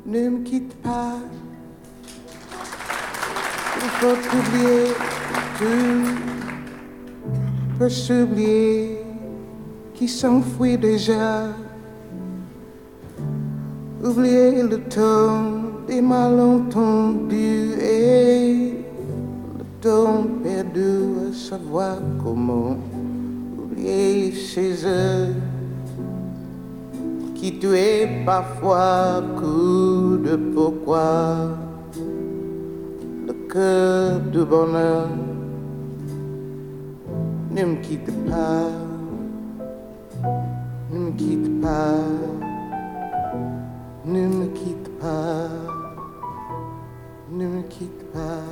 ne me quitte pas. Il faut oublier, tout peut s'oublier qui s'enfuit déjà. Oublier le ton des malentendus et le ton perdu à savoir comment. Oublier ces heures qui tuaient parfois coup de pourquoi. Le cœur du bonheur ne me quitte pas, ne me quitte pas. Ne me quitte pas, ne me quitte pas.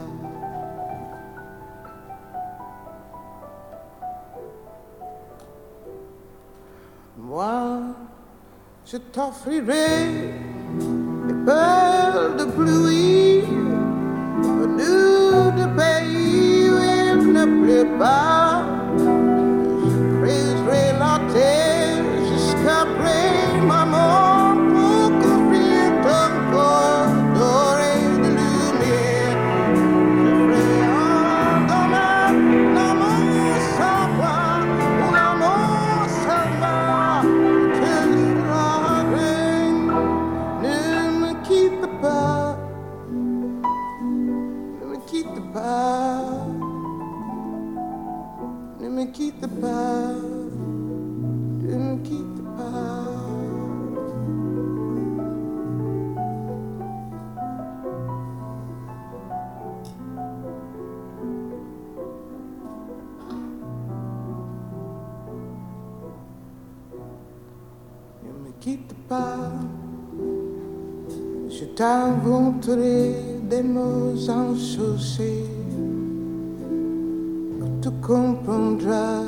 Moi, je t'offrirai des perles de pluie, venues de pays où il ne pleut pas. Je creuserai la terre jusqu'après ma mort. Ne me quitte pas, ne me quitte pas. Ne me quitte pas, je t'inventerai des mots insouciés. Tu comprendras,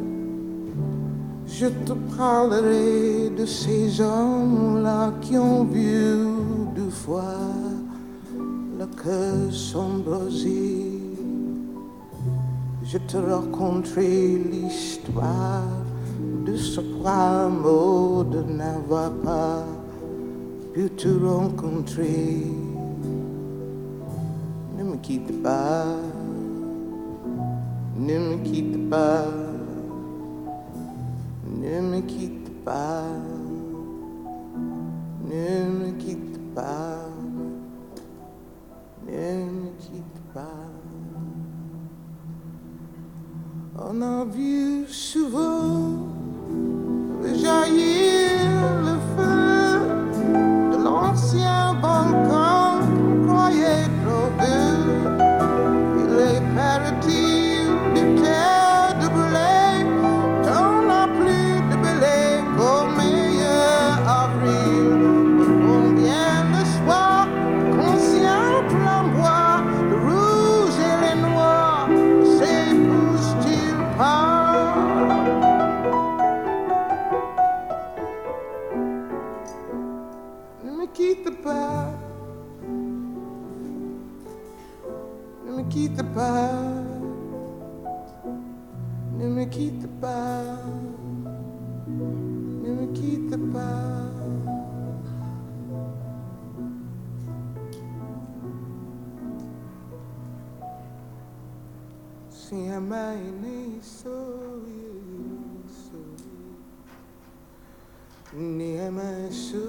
je te parlerai de ces hommes-là qui ont vu deux fois le cœur s'embraser. Je te raconterai l'histoire de ce trois mots de n'avoir pas pu te rencontrer. Ne me quitte pas. Ne me quitte pas, ne me quitte pas, ne me quitte pas, ne me quitte pas. On a vu souvent jaillir le feu de l'ancien volcan qu'on croyait trop vieux. Il est parti. Terre de blé, t'en as plus de blé qu'au meilleur avril. Et combien de soirs, conscient flamboie, le rouge et les noirs, s'épousent-ils pas? Ne me quitte pas, ne me quitte pas. Ne me quitte pas, ne me quitte pas. Si ama ini so ni ama so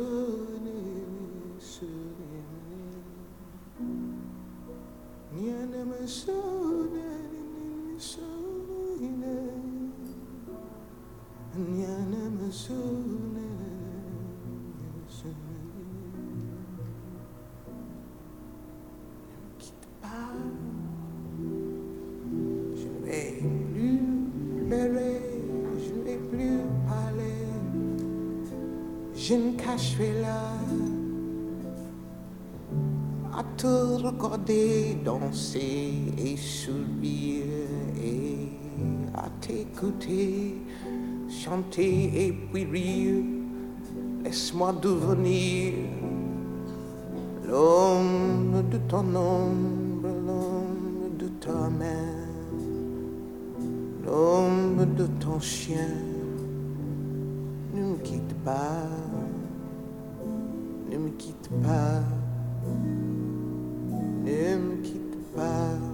ni ama so Je ne vais plus pleurer, je ne vais plus parler, je me cacherai là à te regarder danser et sourire et à t'écouter chanter et puis rire. Laisse-moi devenir l'ombre de ton ombre, l'ombre de ta main, l'ombre de ton chien. Ne me quitte pas, ne me quitte pas, ne me quitte pas.